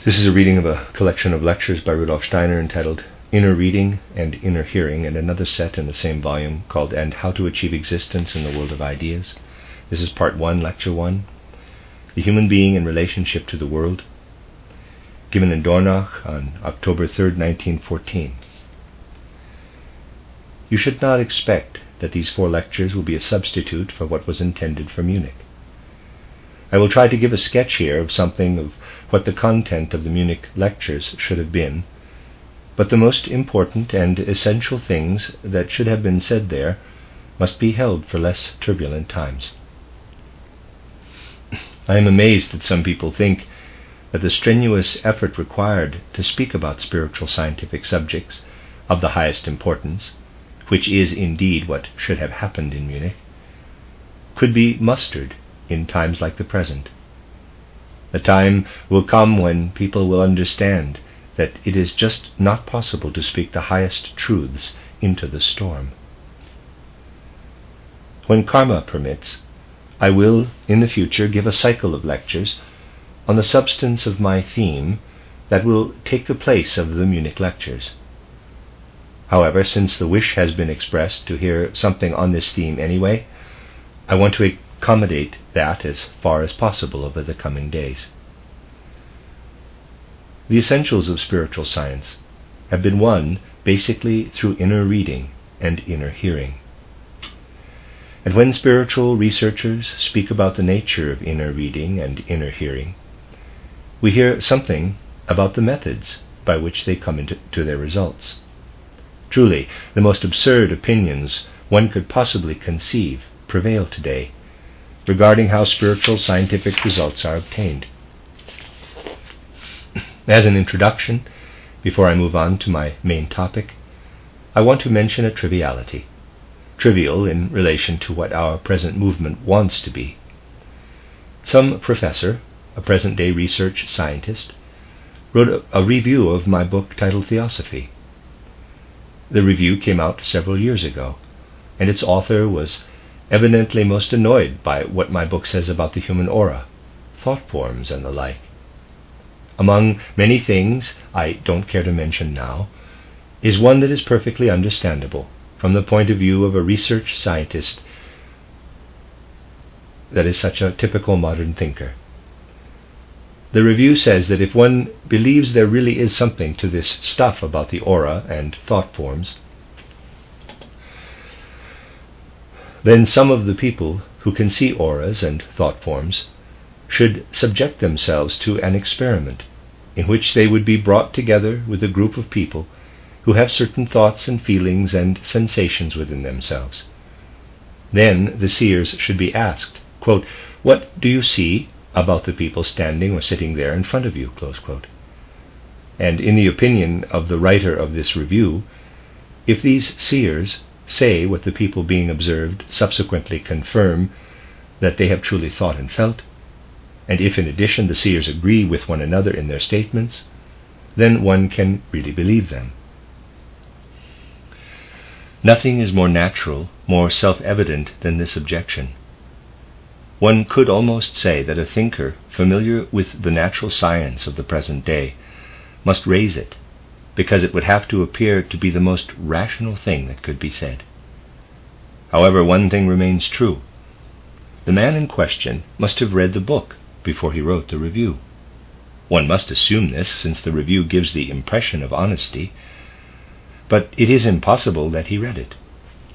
This is a reading of a collection of lectures by Rudolf Steiner entitled Inner Reading and Inner Hearing, and another set in the same volume called And How to Achieve Existence in the World of Ideas. This is Part 1, Lecture 1, The Human Being in Relationship to the World, given in Dornach on October 3rd, 1914. You should not expect that these 4 lectures will be a substitute for what was intended for Munich. I will try to give a sketch here of something of what the content of the Munich lectures should have been, but the most important and essential things that should have been said there must be held for less turbulent times. I am amazed that some people think that the strenuous effort required to speak about spiritual scientific subjects of the highest importance, which is indeed what should have happened in Munich, could be mustered in times like the present. The time will come when people will understand that it is just not possible to speak the highest truths into the storm. When karma permits, I will in the future give a cycle of lectures on the substance of my theme that will take the place of the Munich lectures. However, since the wish has been expressed to hear something on this theme anyway, I want to accommodate that as far as possible over the coming days. The essentials of spiritual science have been won basically through inner reading and inner hearing. And when spiritual researchers speak about the nature of inner reading and inner hearing, we hear something about the methods by which they come to their results. Truly, the most absurd opinions one could possibly conceive prevail today regarding how spiritual scientific results are obtained. As an introduction, before I move on to my main topic, I want to mention a triviality, trivial in relation to what our present movement wants to be. Some professor, a present-day research scientist, wrote a review of my book titled Theosophy. The review came out several years ago, and its author was evidently most annoyed by what my book says about the human aura, thought forms, and the like. Among many things I don't care to mention now is one that is perfectly understandable from the point of view of a research scientist that is such a typical modern thinker. The review says that if one believes there really is something to this stuff about the aura and thought forms, then some of the people who can see auras and thought forms should subject themselves to an experiment in which they would be brought together with a group of people who have certain thoughts and feelings and sensations within themselves. Then the seers should be asked, quote, "What do you see about the people standing or sitting there in front of you?" close quote. And in the opinion of the writer of this review, if these seers say what the people being observed subsequently confirm that they have truly thought and felt, and if in addition the seers agree with one another in their statements, then one can really believe them. Nothing is more natural, more self-evident than this objection. One could almost say that a thinker familiar with the natural science of the present day must raise it, because it would have to appear to be the most rational thing that could be said. However, one thing remains true. The man in question must have read the book before he wrote the review. One must assume this, since the review gives the impression of honesty, but it is impossible that he read it.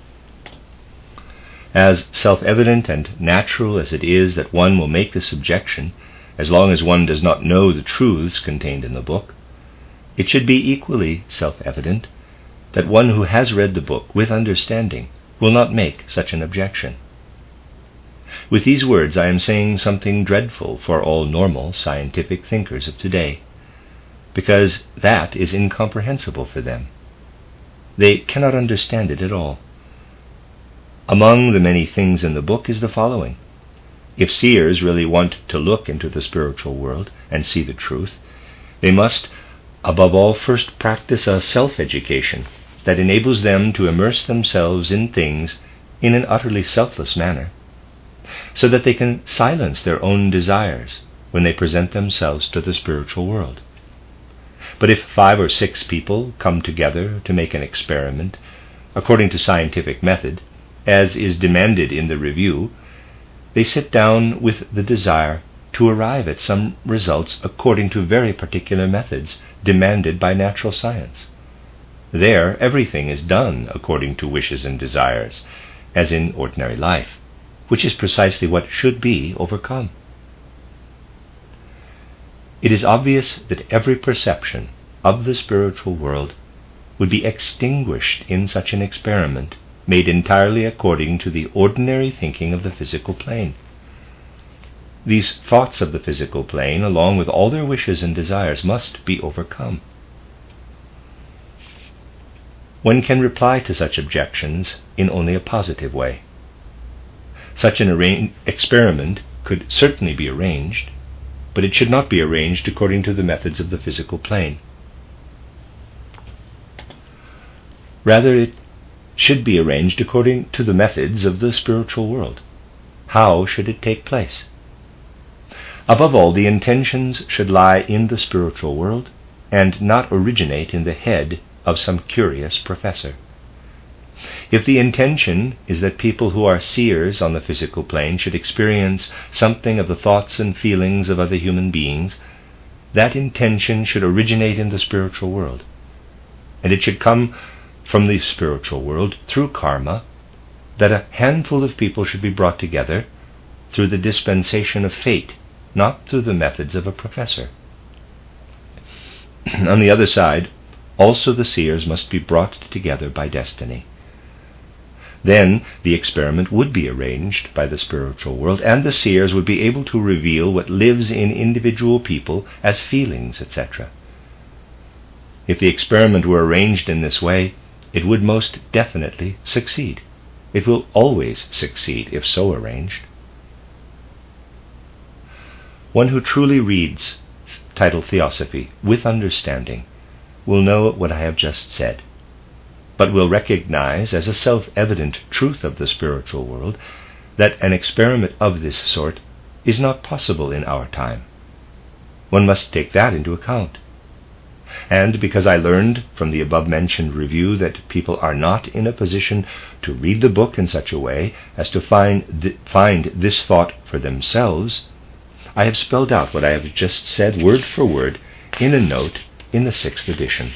As self-evident and natural as it is that one will make this objection, as long as one does not know the truths contained in the book, it should be equally self-evident that one who has read the book with understanding will not make such an objection. With these words I am saying something dreadful for all normal scientific thinkers of today, because that is incomprehensible for them. They cannot understand it at all. Among the many things in the book is the following. If seers really want to look into the spiritual world and see the truth, they must above all first practice a self-education that enables them to immerse themselves in things in an utterly selfless manner, so that they can silence their own desires when they present themselves to the spiritual world. But if 5 or 6 people come together to make an experiment, according to scientific method, as is demanded in the review, they sit down with the desire to arrive at some results according to very particular methods demanded by natural science. There, everything is done according to wishes and desires, as in ordinary life, which is precisely what should be overcome. It is obvious that every perception of the spiritual world would be extinguished in such an experiment made entirely according to the ordinary thinking of the physical plane. These thoughts of the physical plane, along with all their wishes and desires, must be overcome. One can reply to such objections in only a positive way. Such an experiment could certainly be arranged, but it should not be arranged according to the methods of the physical plane. Rather, it should be arranged according to the methods of the spiritual world. How should it take place? Above all, the intentions should lie in the spiritual world and not originate in the head of some curious professor. If the intention is that people who are seers on the physical plane should experience something of the thoughts and feelings of other human beings, that intention should originate in the spiritual world, and it should come from the spiritual world through karma, that a handful of people should be brought together through the dispensation of fate, not through the methods of a professor. On the other side, also the seers must be brought together by destiny. Then the experiment would be arranged by the spiritual world, and the seers would be able to reveal what lives in individual people as feelings, etc. If the experiment were arranged in this way, it would most definitely succeed. It will always succeed if so arranged. One who truly reads title Theosophy with understanding will know what I have just said, but will recognize as a self-evident truth of the spiritual world that an experiment of this sort is not possible in our time. One must take that into account. And because I learned from the above-mentioned review that people are not in a position to read the book in such a way as to find this thought for themselves, I have spelled out what I have just said word for word in a note in the 6th edition,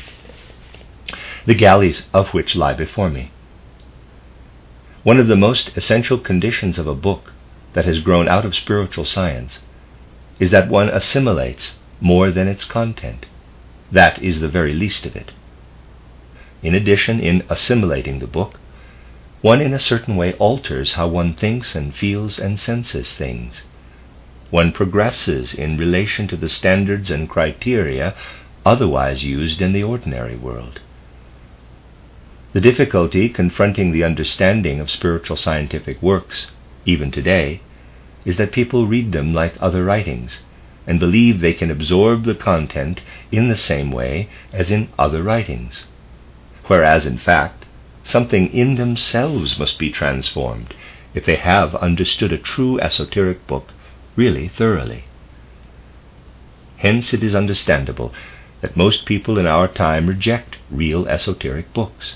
the galleys of which lie before me. One of the most essential conditions of a book that has grown out of spiritual science is that one assimilates more than its content. That is the very least of it. In addition, in assimilating the book, one in a certain way alters how one thinks and feels and senses things. One progresses in relation to the standards and criteria otherwise used in the ordinary world. The difficulty confronting the understanding of spiritual scientific works, even today, is that people read them like other writings, and believe they can absorb the content in the same way as in other writings, whereas, in fact, something in themselves must be transformed if they have understood a true esoteric book really thoroughly. Hence it is understandable that most people in our time reject real esoteric books.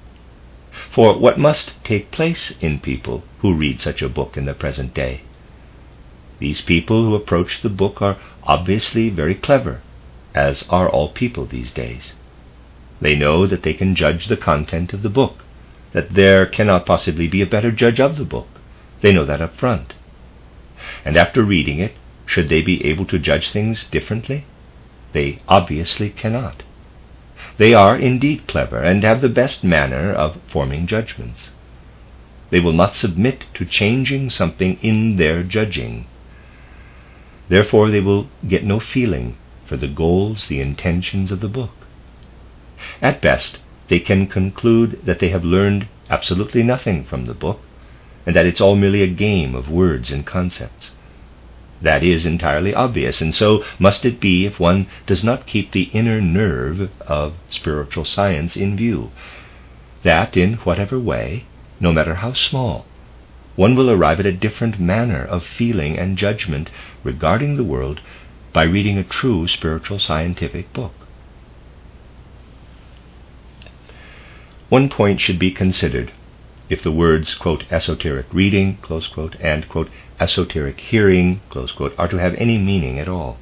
For what must take place in people who read such a book in the present day? These people who approach the book are obviously very clever, as are all people these days. They know that they can judge the content of the book, that there cannot possibly be a better judge of the book. They know that up front. And after reading it, should they be able to judge things differently? They obviously cannot. They are indeed clever and have the best manner of forming judgments. They will not submit to changing something in their judging. Therefore they will get no feeling for the goals, the intentions of the book. At best, they can conclude that they have learned absolutely nothing from the book, and that it's all merely a game of words and concepts. That is entirely obvious, and so must it be if one does not keep the inner nerve of spiritual science in view, that in whatever way, no matter how small, one will arrive at a different manner of feeling and judgment regarding the world by reading a true spiritual scientific book. one point should be considered if the words, quote, esoteric reading, close quote, and, quote, esoteric hearing, close quote, are to have any meaning at all.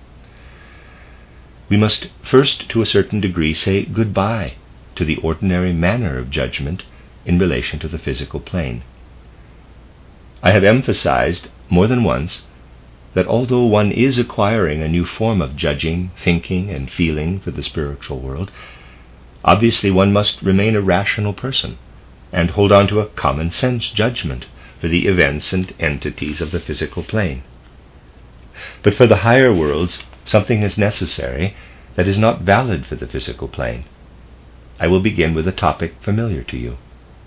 We must first, to a certain degree, say goodbye to the ordinary manner of judgment in relation to the physical plane. I have emphasized more than once that although one is acquiring a new form of judging, thinking, and feeling for the spiritual world, obviously one must remain a rational person and hold on to a common sense judgment for the events and entities of the physical plane. But for the higher worlds, something is necessary that is not valid for the physical plane. I will begin with a topic familiar to you.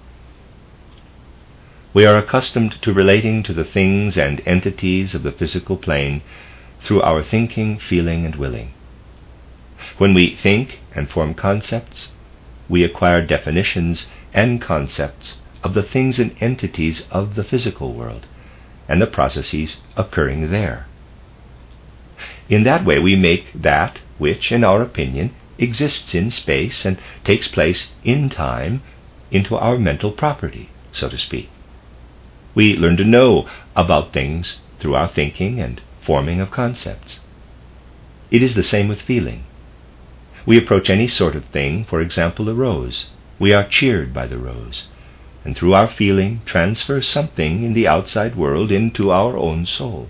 We are accustomed to relating to the things and entities of the physical plane through our thinking, feeling, and willing. When we think and form concepts, we acquire definitions and concepts of the things and entities of the physical world and the processes occurring there. In that way, we make that which, in our opinion, exists in space and takes place in time into our mental property, so to speak. We learn to know about things through our thinking and forming of concepts. It is the same with feeling. We approach any sort of thing, for example, a rose. We are cheered by the rose, and through our feeling transfer something in the outside world into our own soul.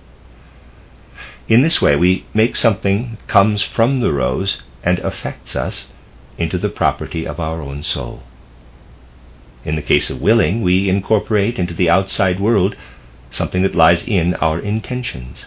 In this way, we make something that comes from the rose and affects us into the property of our own soul. In the case of willing, we incorporate into the outside world something that lies in our intentions.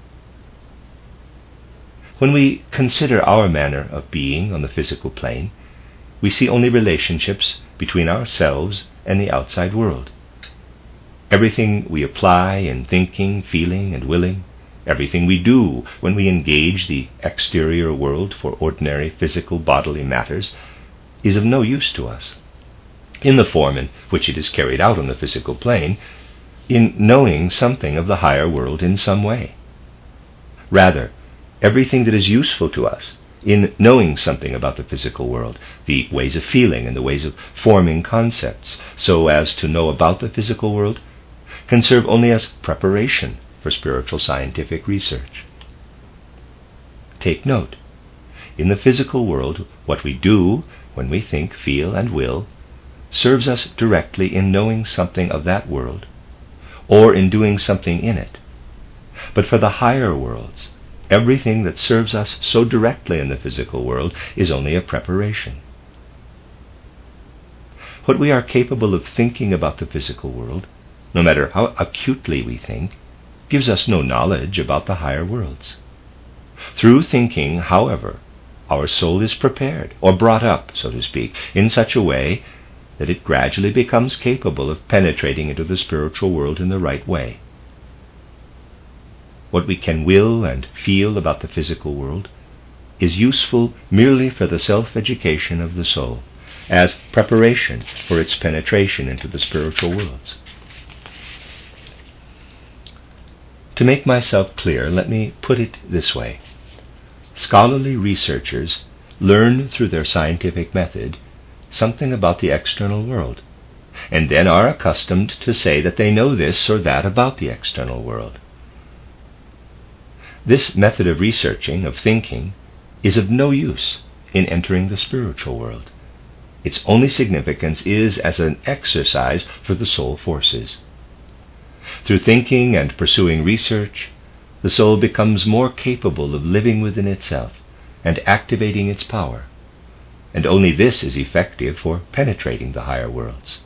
When we consider our manner of being on the physical plane, we see only relationships between ourselves and the outside world. Everything we apply in thinking, feeling, and willing, everything we do when we engage the exterior world for ordinary physical bodily matters, is of no use to us, in the form in which it is carried out on the physical plane, in knowing something of the higher world in some way. Rather, everything that is useful to us in knowing something about the physical world, the ways of feeling and the ways of forming concepts so as to know about the physical world, can serve only as preparation for spiritual scientific research. Take note, in the physical world, what we do when we think, feel, and will serves us directly in knowing something of that world, or in doing something in it. But for the higher worlds, everything that serves us so directly in the physical world is only a preparation. What we are capable of thinking about the physical world, no matter how acutely we think, gives us no knowledge about the higher worlds. Through thinking, however, our soul is prepared, or brought up, so to speak, in such a way that it gradually becomes capable of penetrating into the spiritual world in the right way. What we can will and feel about the physical world is useful merely for the self-education of the soul, as preparation for its penetration into the spiritual worlds. To make myself clear, let me put it this way. Scholarly researchers learn through their scientific method something about the external world, and then are accustomed to say that they know this or that about the external world. This method of researching, of thinking, is of no use in entering the spiritual world. Its only significance is as an exercise for the soul forces. Through thinking and pursuing research, the soul becomes more capable of living within itself and activating its power, and only this is effective for penetrating the higher worlds.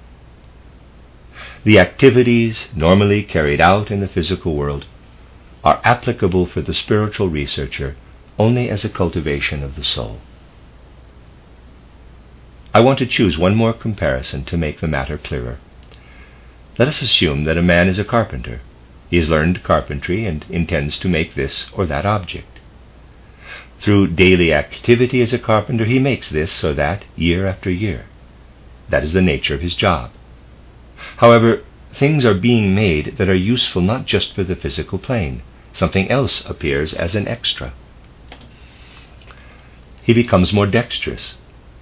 The activities normally carried out in the physical world are applicable for the spiritual researcher only as a cultivation of the soul. I want to choose one more comparison to make the matter clearer. Let us assume that a man is a carpenter. He has learned carpentry and intends to make this or that object. Through daily activity as a carpenter, he makes this or that year after year. That is the nature of his job. However, things are being made that are useful not just for the physical plane. Something else appears as an extra. He becomes more dexterous.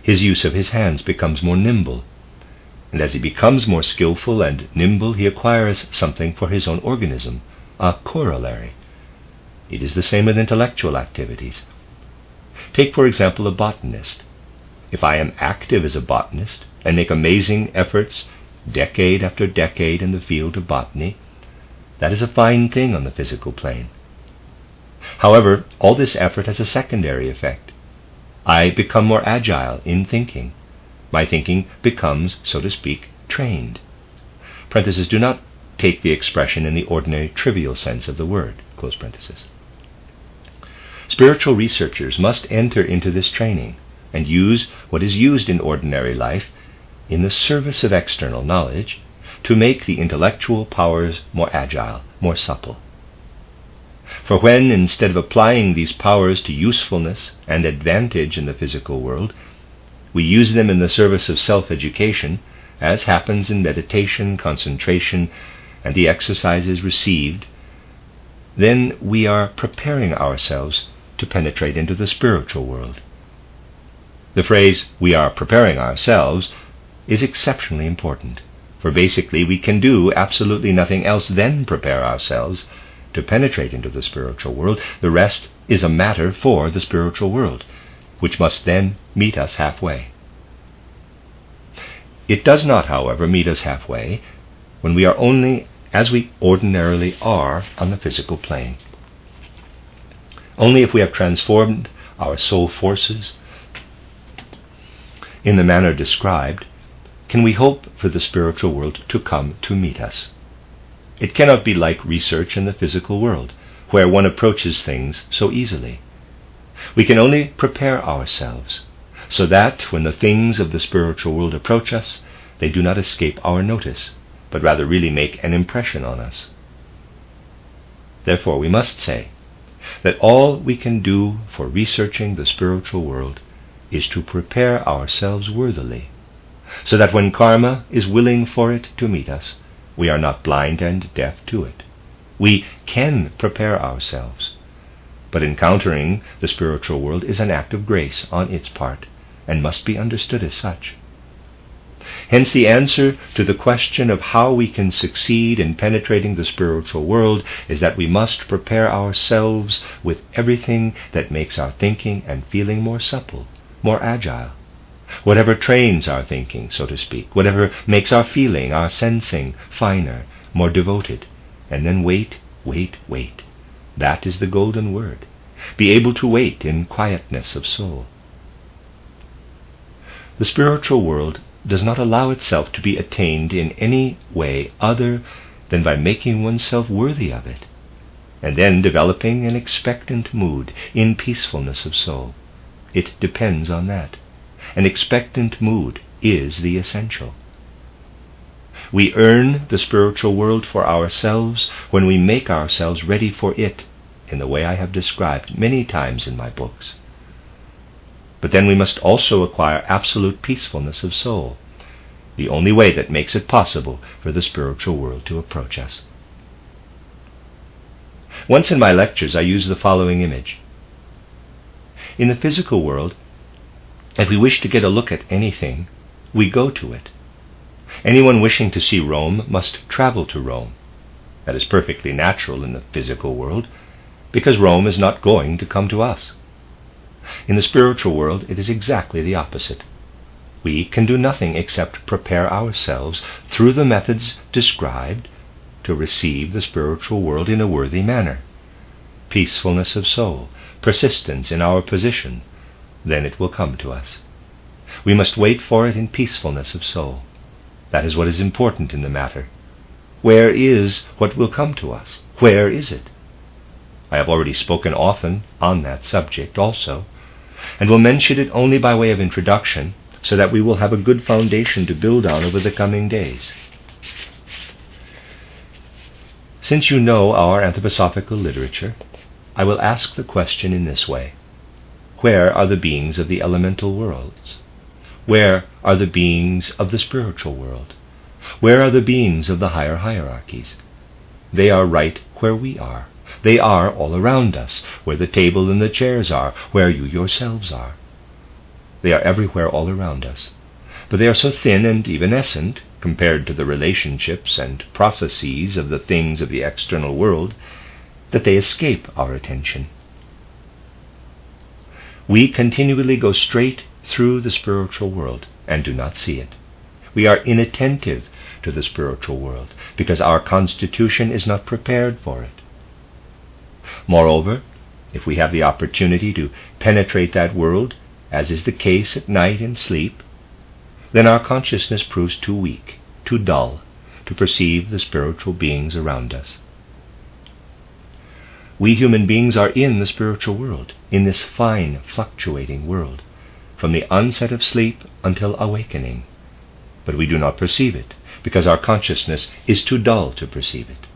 his use of his hands becomes more nimble. And as he becomes more skillful and nimble, he acquires something for his own organism, a corollary. It is the same with intellectual activities. Take, for example, a botanist. If I am active as a botanist and make amazing efforts decade after decade in the field of botany, that is a fine thing on the physical plane. However, all this effort has a secondary effect. I become more agile in thinking. My thinking becomes, so to speak, trained. Parentheses, do not take the expression in the ordinary trivial sense of the word. Close parentheses. Spiritual researchers must enter into this training and use what is used in ordinary life in the service of external knowledge to make the intellectual powers more agile, more supple. For when, instead of applying these powers to usefulness and advantage in the physical world, we use them in the service of self-education, as happens in meditation, concentration, and the exercises received, then we are preparing ourselves to penetrate into the spiritual world. The phrase, "we are preparing ourselves," is exceptionally important, for basically we can do absolutely nothing else than prepare ourselves to penetrate into the spiritual world. The rest is a matter for the spiritual world, which must then meet us halfway. It does not, however, meet us halfway when we are only as we ordinarily are on the physical plane. Only if we have transformed our soul forces in the manner described can we hope for the spiritual world to come to meet us. It cannot be like research in the physical world, where one approaches things so easily. We can only prepare ourselves, so that when the things of the spiritual world approach us, they do not escape our notice, but rather really make an impression on us. Therefore, we must say that all we can do for researching the spiritual world is to prepare ourselves worthily, so that when karma is willing for it to meet us, we are not blind and deaf to it. We can prepare ourselves, but encountering the spiritual world is an act of grace on its part, and must be understood as such. Hence the answer to the question of how we can succeed in penetrating the spiritual world is that we must prepare ourselves with everything that makes our thinking and feeling more supple, more agile. Whatever trains our thinking, so to speak, whatever makes our feeling, our sensing finer, more devoted. And then wait, wait, wait. That is the golden word. Be able to wait in quietness of soul. The spiritual world does not allow itself to be attained in any way other than by making oneself worthy of it, and then developing an expectant mood in peacefulness of soul. It depends on that. An expectant mood is the essential. We earn the spiritual world for ourselves when we make ourselves ready for it in the way I have described many times in my books. But then we must also acquire absolute peacefulness of soul, the only way that makes it possible for the spiritual world to approach us. Once in my lectures I used the following image. In the physical world, if we wish to get a look at anything, we go to it. Anyone wishing to see Rome must travel to Rome. That is perfectly natural in the physical world, because Rome is not going to come to us. In the spiritual world, it is exactly the opposite. We can do nothing except prepare ourselves through the methods described to receive the spiritual world in a worthy manner. Peacefulness of soul, persistence in our position, then it will come to us. We must wait for it in peacefulness of soul. That is what is important in the matter. Where is what will come to us? Where is it? I have already spoken often on that subject also, and will mention it only by way of introduction, so that we will have a good foundation to build on over the coming days. Since you know our anthroposophical literature, I will ask the question in this way. Where are the beings of the elemental worlds? Where are the beings of the spiritual world? Where are the beings of the higher hierarchies? They are right where we are. They are all around us, where the table and the chairs are, where you yourselves are. They are everywhere all around us. But they are so thin and evanescent compared to the relationships and processes of the things of the external world that they escape our attention. We continually go straight through the spiritual world and do not see it. We are inattentive to the spiritual world because our constitution is not prepared for it. Moreover, if we have the opportunity to penetrate that world, as is the case at night in sleep, then our consciousness proves too weak, too dull, to perceive the spiritual beings around us. We human beings are in the spiritual world, in this fine, fluctuating world, from the onset of sleep until awakening. But we do not perceive it, because our consciousness is too dull to perceive it.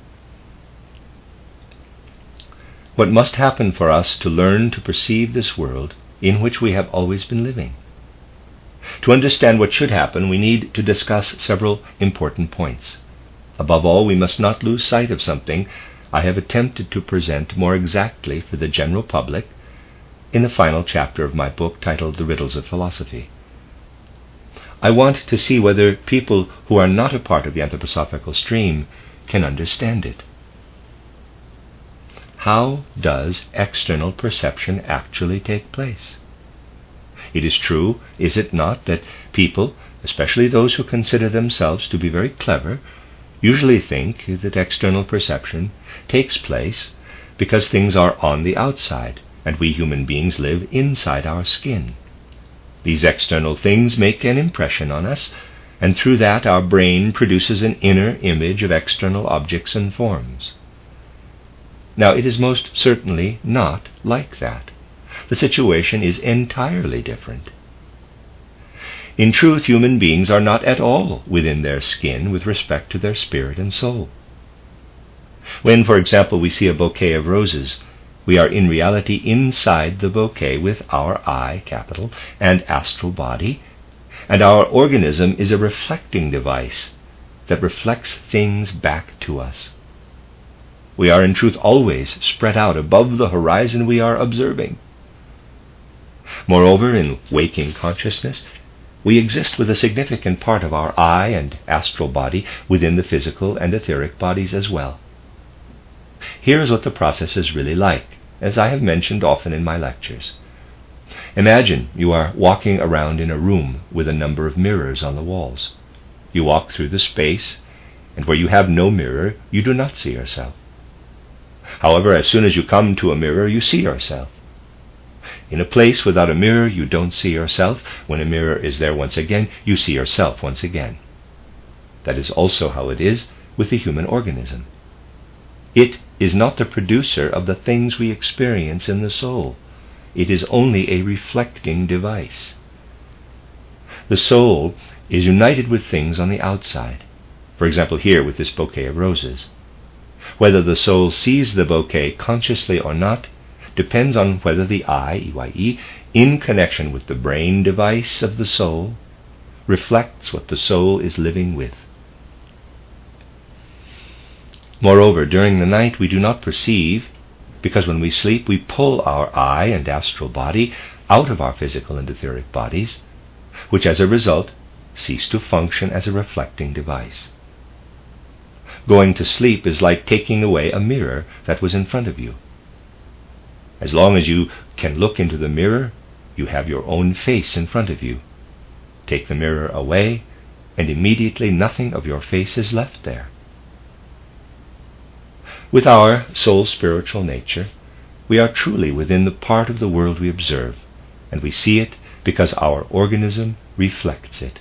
What must happen for us to learn to perceive this world in which we have always been living? To understand what should happen, we need to discuss several important points. Above all, we must not lose sight of something I have attempted to present more exactly for the general public in the final chapter of my book titled The Riddles of Philosophy. I want to see whether people who are not a part of the anthroposophical stream can understand it. How does external perception actually take place? It is true, is it not, that people, especially those who consider themselves to be very clever, usually think that external perception takes place because things are on the outside, and we human beings live inside our skin. These external things make an impression on us, and through that our brain produces an inner image of external objects and forms. Now, it is most certainly not like that. The situation is entirely different. In truth, human beings are not at all within their skin with respect to their spirit and soul. When, for example, we see a bouquet of roses, we are in reality inside the bouquet with our I, capital, and astral body, and our organism is a reflecting device that reflects things back to us. We are in truth always spread out above the horizon we are observing. Moreover, in waking consciousness, we exist with a significant part of our I and astral body within the physical and etheric bodies as well. Here is what the process is really like, as I have mentioned often in my lectures. Imagine you are walking around in a room with a number of mirrors on the walls. You walk through the space, and where you have no mirror, you do not see yourself. However, as soon as you come to a mirror, you see yourself. In a place without a mirror, you don't see yourself. When a mirror is there once again, you see yourself once again. That is also how it is with the human organism. It is not the producer of the things we experience in the soul. It is only a reflecting device. The soul is united with things on the outside. For example, here with this bouquet of roses. Whether the soul sees the bouquet consciously or not depends on whether the I, EYE, in connection with the brain device of the soul, reflects what the soul is living with. Moreover, during the night we do not perceive, because when we sleep we pull our I and astral body out of our physical and etheric bodies, which as a result cease to function as a reflecting device. Going to sleep is like taking away a mirror that was in front of you. As long as you can look into the mirror, you have your own face in front of you. Take the mirror away, and immediately nothing of your face is left there. With our soul spiritual nature, we are truly within the part of the world we observe, and we see it because our organism reflects it.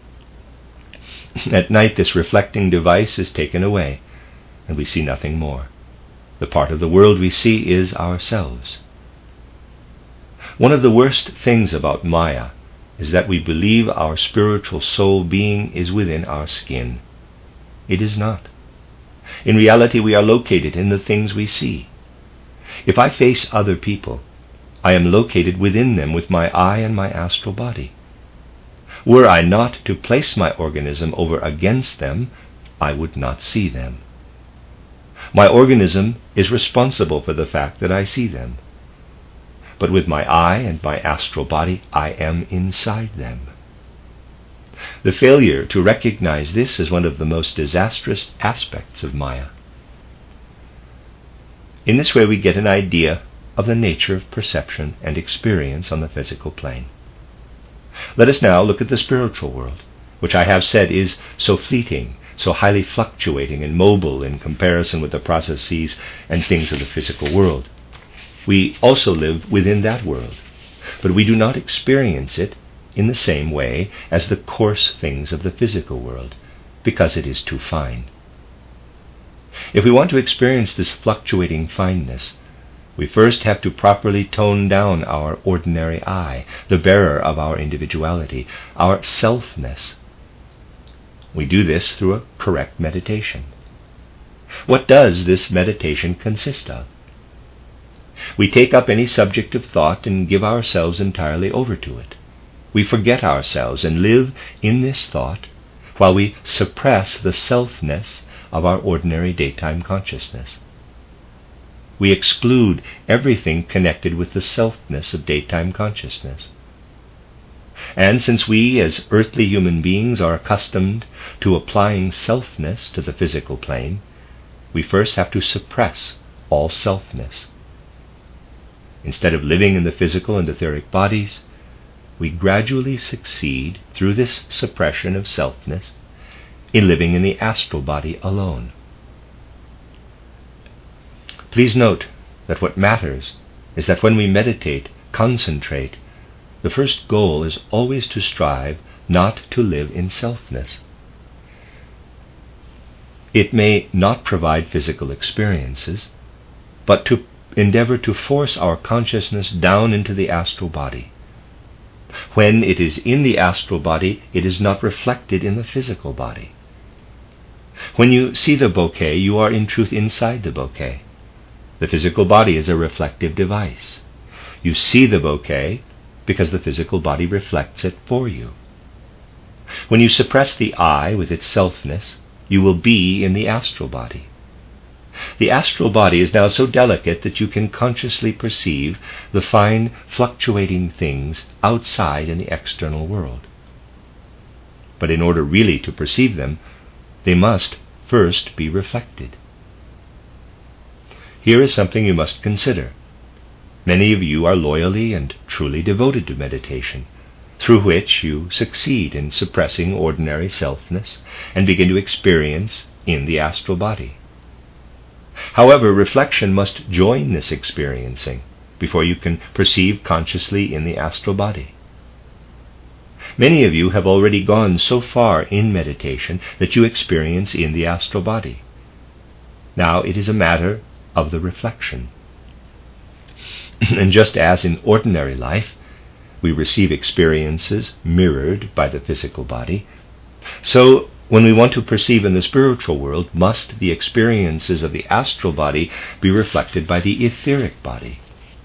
At night this reflecting device is taken away, and we see nothing more. The part of the world we see is ourselves. One of the worst things about Maya is that we believe our spiritual soul being is within our skin. It is not. In reality, we are located in the things we see. If I face other people, I am located within them with my I and my astral body. Were I not to place my organism over against them, I would not see them. My organism is responsible for the fact that I see them. but with my eye and my astral body, I am inside them. The failure to recognize this is one of the most disastrous aspects of Maya. In this way we get an idea of the nature of perception and experience on the physical plane. Let us now look at the spiritual world, which I have said is so fleeting, so highly fluctuating and mobile in comparison with the processes and things of the physical world. We also live within that world, but we do not experience it in the same way as the coarse things of the physical world, because it is too fine. If we want to experience this fluctuating fineness, we first have to properly tone down our ordinary I, the bearer of our individuality, our selfness. We do this through a correct meditation. What does this meditation consist of? We take up any subject of thought and give ourselves entirely over to it. We forget ourselves and live in this thought while we suppress the selfness of our ordinary daytime consciousness. We exclude everything connected with the selfness of daytime consciousness. And since we as earthly human beings are accustomed to applying selfness to the physical plane, we first have to suppress all selfness. Instead of living in the physical and etheric bodies, we gradually succeed, through this suppression of selfness, in living in the astral body alone. Please note that what matters is that when we meditate, concentrate, the first goal is always to strive not to live in selfness. It may not provide physical experiences, but to endeavor to force our consciousness down into the astral body. When it is in the astral body, it is not reflected in the physical body. When you see the bouquet, you are in truth inside the bouquet. The physical body is a reflective device. You see the bouquet because the physical body reflects it for you. When you suppress the I with its selfness, you will be in the astral body. The astral body is now so delicate that you can consciously perceive the fine, fluctuating things outside in the external world. But in order really to perceive them, they must first be reflected. Here is something you must consider. Many of you are loyally and truly devoted to meditation, through which you succeed in suppressing ordinary selfness and begin to experience in the astral body. However, reflection must join this experiencing before you can perceive consciously in the astral body. Many of you have already gone so far in meditation that you experience in the astral body. Now it is a matter of the reflection. And just as in ordinary life we receive experiences mirrored by the physical body, so when we want to perceive in the spiritual world, must the experiences of the astral body be reflected by the etheric body.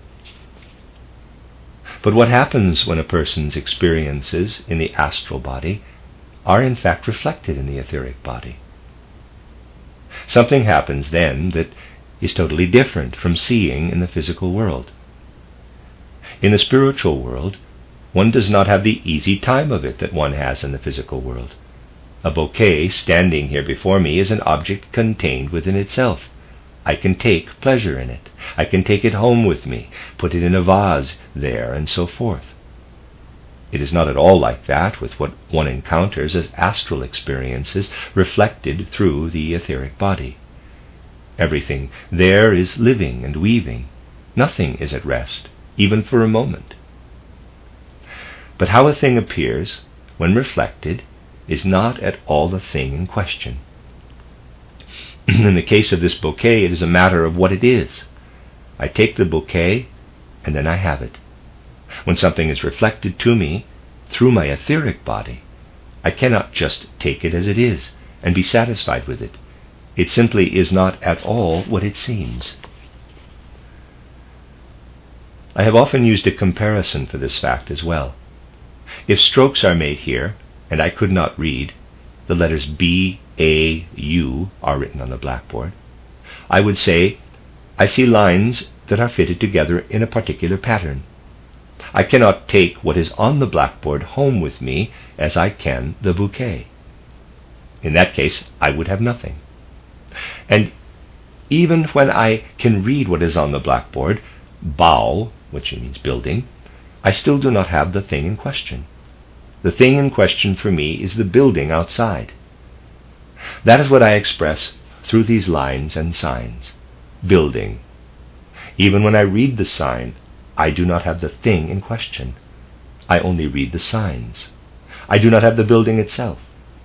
But what happens when a person's experiences in the astral body are in fact reflected in the etheric body? Something happens then that is totally different from seeing in the physical world. In the spiritual world, one does not have the easy time of it that one has in the physical world. A bouquet standing here before me is an object contained within itself. I can take pleasure in it. I can take it home with me, put it in a vase there, and so forth. It is not at all like that with what one encounters as astral experiences reflected through the etheric body. Everything there is living and weaving. Nothing is at rest, even for a moment. But how a thing appears, when reflected, is not at all the thing in question. In the case of this bouquet, it is a matter of what it is. I take the bouquet, and then I have it. When something is reflected to me through my etheric body, I cannot just take it as it is and be satisfied with it. It simply is not at all what it seems. I have often used a comparison for this fact as well. If strokes are made here, and I could not read, the letters B, A, U are written on the blackboard, I would say, I see lines that are fitted together in a particular pattern. I cannot take what is on the blackboard home with me as I can the bouquet. In that case, I would have nothing. And even when I can read what is on the blackboard, Bau, which means building, I still do not have the thing in question. The thing in question for me is the building outside. That is what I express through these lines and signs. Building. Even when I read the sign, I do not have the thing in question. I only read the signs. I do not have the building itself.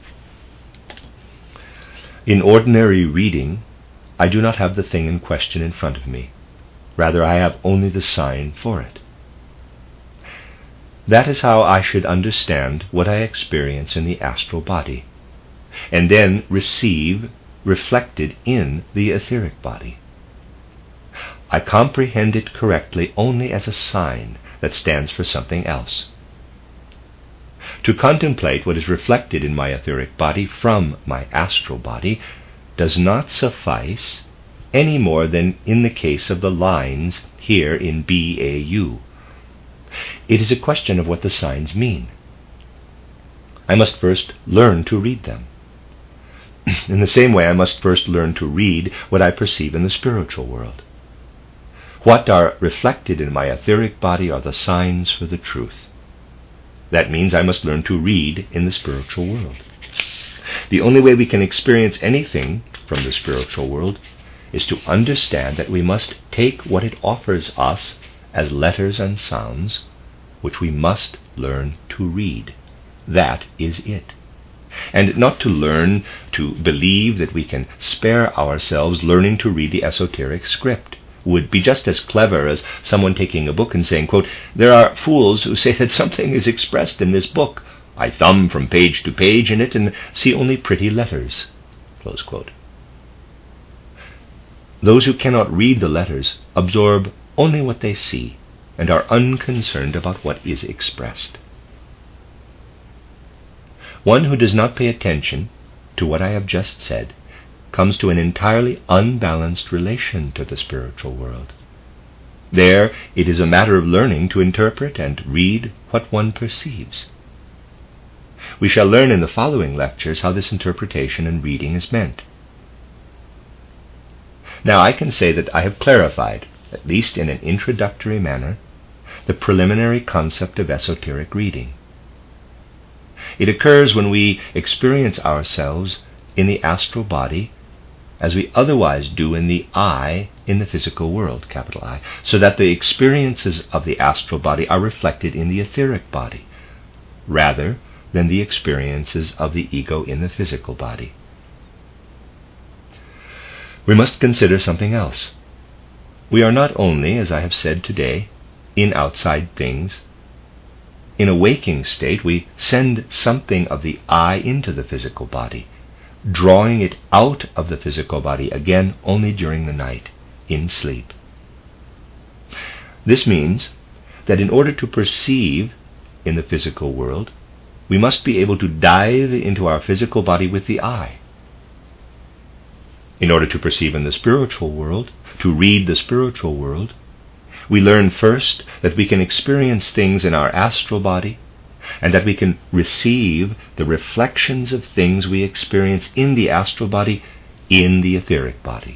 In ordinary reading, I do not have the thing in question in front of me. Rather, I have only the sign for it. That is how I should understand what I experience in the astral body, and then receive reflected in the etheric body. I comprehend it correctly only as a sign that stands for something else. To contemplate what is reflected in my etheric body from my astral body does not suffice any more than in the case of the lines here in BAU. It is a question of what the signs mean. I must first learn to read them. In the same way, I must first learn to read what I perceive in the spiritual world. What are reflected in my etheric body are the signs for the truth. That means I must learn to read in the spiritual world. The only way we can experience anything from the spiritual world is to understand that we must take what it offers us as letters and sounds, which we must learn to read. That is it. And not to learn to believe that we can spare ourselves learning to read the esoteric script would be just as clever as someone taking a book and saying, quote, "There are fools who say that something is expressed in this book. I thumb from page to page in it and see only pretty letters." Close quote. Those who cannot read the letters absorb only what they see and are unconcerned about what is expressed. One who does not pay attention to what I have just said comes to an entirely unbalanced relation to the spiritual world. There it is a matter of learning to interpret and read what one perceives. We shall learn in the following lectures how this interpretation and reading is meant. Now I can say that I have clarified, at least in an introductory manner, the preliminary concept of esoteric reading. It occurs when we experience ourselves in the astral body as we otherwise do in the I in the physical world, capital I, so that the experiences of the astral body are reflected in the etheric body, rather than the experiences of the ego in the physical body. We must consider something else. We are not only, as I have said today, in outside things. In a waking state, we send something of the I into the physical body, drawing it out of the physical body again only during the night, in sleep. This means that in order to perceive in the physical world, we must be able to dive into our physical body with the I. In order to perceive in the spiritual world, to read the spiritual world, we learn first that we can experience things in our astral body, and that we can receive the reflections of things we experience in the astral body in the etheric body.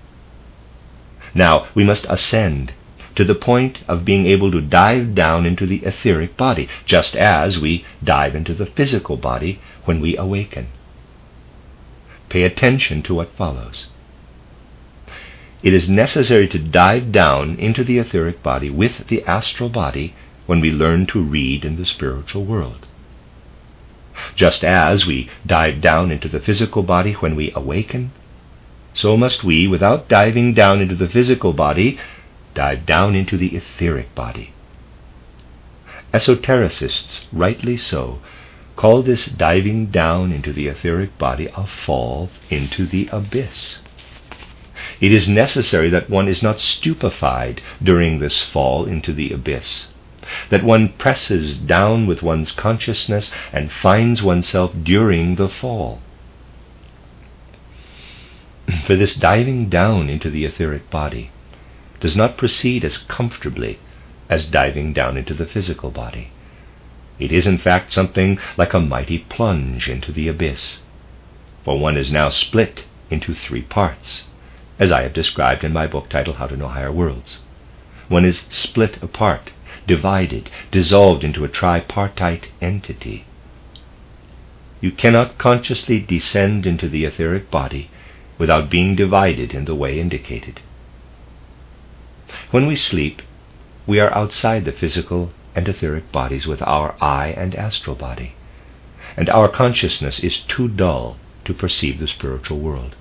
Now, we must ascend to the point of being able to dive down into the etheric body, just as we dive into the physical body when we awaken. Pay attention to what follows. It is necessary to dive down into the etheric body with the astral body when we learn to read in the spiritual world. Just as we dive down into the physical body when we awaken, so must we, without diving down into the physical body, dive down into the etheric body. Esotericists, rightly so, call this diving down into the etheric body a fall into the abyss. It is necessary that one is not stupefied during this fall into the abyss, that one presses down with one's consciousness and finds oneself during the fall. For this diving down into the etheric body, does not proceed as comfortably as diving down into the physical body. It is in fact something like a mighty plunge into the abyss, for one is now split into 3 parts, as I have described in my book titled How to Know Higher Worlds. One is split apart, divided, dissolved into a tripartite entity. You cannot consciously descend into the etheric body without being divided in the way indicated. When we sleep, we are outside the physical and etheric bodies with our eye and astral body, and our consciousness is too dull to perceive the spiritual world.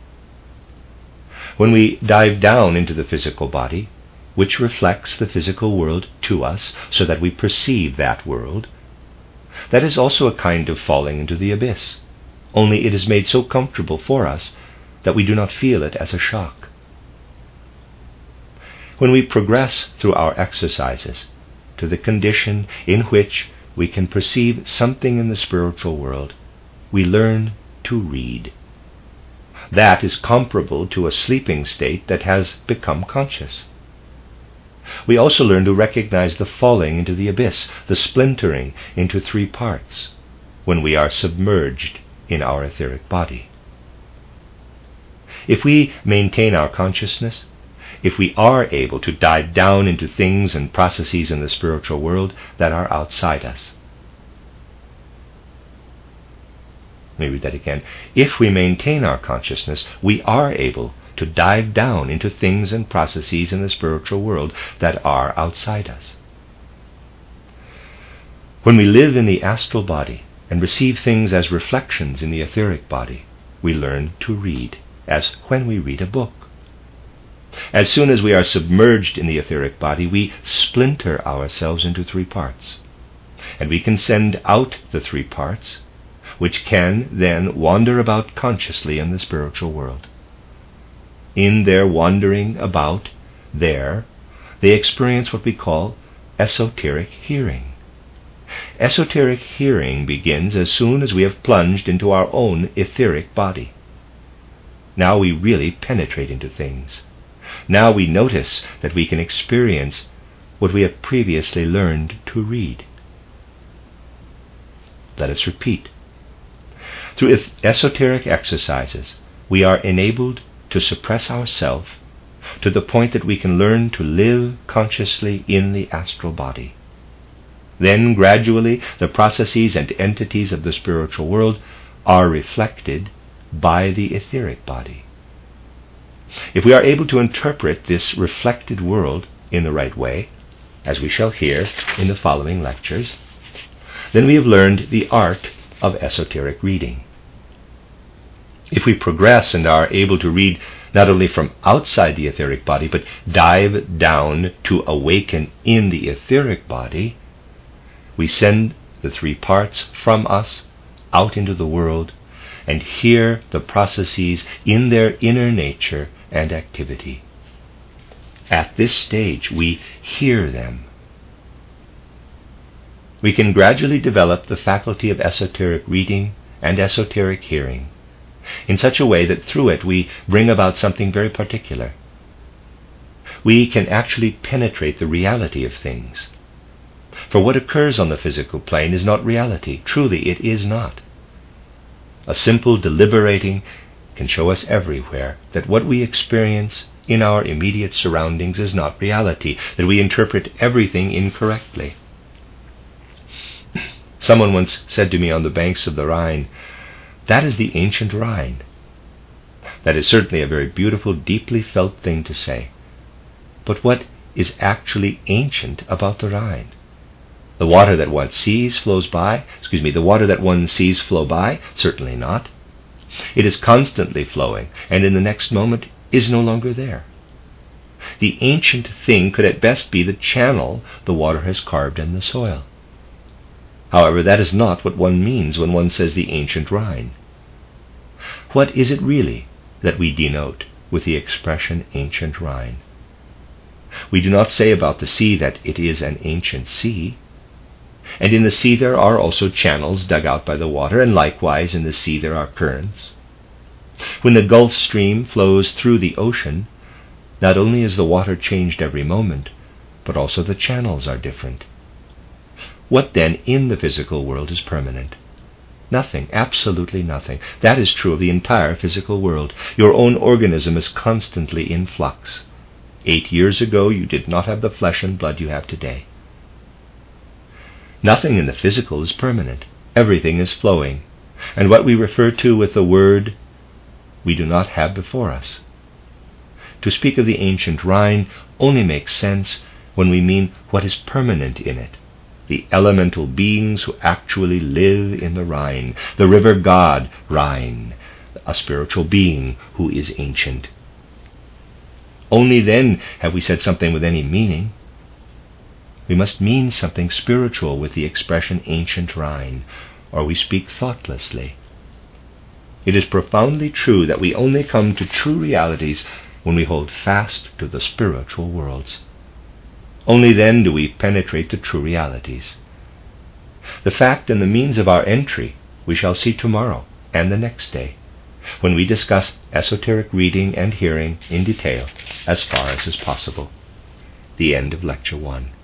When we dive down into the physical body, which reflects the physical world to us so that we perceive that world, that is also a kind of falling into the abyss, only it is made so comfortable for us that we do not feel it as a shock. When we progress through our exercises to the condition in which we can perceive something in the spiritual world, we learn to read. That is comparable to a sleeping state that has become conscious. We also learn to recognize the falling into the abyss, the splintering into 3 parts, when we are submerged in our etheric body. If we maintain our consciousness, if we are able to dive down into things and processes in the spiritual world that are outside us. Let me read that again. If we maintain our consciousness, we are able to dive down into things and processes in the spiritual world that are outside us. When we live in the astral body and receive things as reflections in the etheric body, we learn to read, as when we read a book. As soon as we are submerged in the etheric body, we splinter ourselves into 3 parts, and we can send out the 3 parts, which can then wander about consciously in the spiritual world. In their wandering about there, they experience what we call esoteric hearing. Esoteric hearing begins as soon as we have plunged into our own etheric body. Now we really penetrate into things. Now we notice that we can experience what we have previously learned to read. Let us repeat. Through esoteric exercises, we are enabled to suppress ourselves to the point that we can learn to live consciously in the astral body. Then gradually the processes and entities of the spiritual world are reflected by the etheric body. If we are able to interpret this reflected world in the right way, as we shall hear in the following lectures, then we have learned the art of esoteric reading. If we progress and are able to read not only from outside the etheric body, but dive down to awaken in the etheric body, we send the 3 parts from us out into the world and hear the processes in their inner nature and activity. At this stage, we hear them. We can gradually develop the faculty of esoteric reading and esoteric hearing in such a way that through it we bring about something very particular. We can actually penetrate the reality of things. For what occurs on the physical plane is not reality. Truly, it is not. A simple deliberating can show us everywhere that what we experience in our immediate surroundings is not reality, that we interpret everything incorrectly. Someone once said to me on the banks of the Rhine, "That is the ancient Rhine." That is certainly a very beautiful, deeply felt thing to say. But what is actually ancient about the Rhine? The water that one sees flows by, the water that one sees flow by? Certainly not. It is constantly flowing, and in the next moment is no longer there. The ancient thing could at best be the channel the water has carved in the soil. However, that is not what one means when one says the ancient Rhine. What is it really that we denote with the expression ancient Rhine? We do not say about the sea that it is an ancient sea. And in the sea there are also channels dug out by the water, and likewise in the sea there are currents. When the Gulf Stream flows through the ocean, not only is the water changed every moment, but also the channels are different. What then in the physical world is permanent? Nothing, absolutely nothing. That is true of the entire physical world. Your own organism is constantly in flux. 8 years ago you did not have the flesh and blood you have today. Nothing in the physical is permanent. Everything is flowing. And what we refer to with the word we do not have before us. To speak of the ancient Rhine only makes sense when we mean what is permanent in it. The elemental beings who actually live in the Rhine, the river god Rhine, a spiritual being who is ancient. Only then have we said something with any meaning. We must mean something spiritual with the expression ancient Rhine, or we speak thoughtlessly. It is profoundly true that we only come to true realities when we hold fast to the spiritual worlds. Only then do we penetrate the true realities. The fact and the means of our entry we shall see tomorrow and the next day, when we discuss esoteric reading and hearing in detail as far as is possible. The end of Lecture 1.